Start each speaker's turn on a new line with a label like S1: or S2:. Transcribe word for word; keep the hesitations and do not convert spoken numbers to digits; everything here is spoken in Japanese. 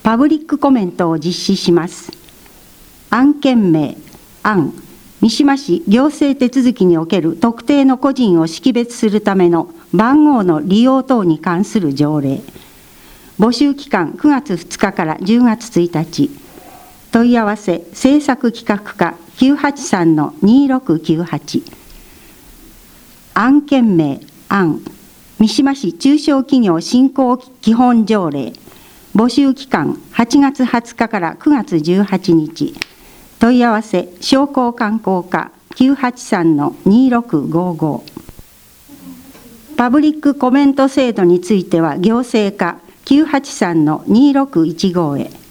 S1: パブリックコメントを実施します。案件名、案、三島市行政手続きにおける特定の個人を識別するための番号の利用等に関する条例。募集期間くがつふつかからじゅうがつついたち。問い合わせ政策企画課 きゅうはちさんのにろくきゅうはち。案件名、案、三島市中小企業振興基本条例。募集期間はちがつはつかからくがつじゅうはちにち。問い合わせ商工観光課 きゅうはちさんのにろくごご。パブリックコメント制度については行政課 きゅうはちさんのにろくいちごへ。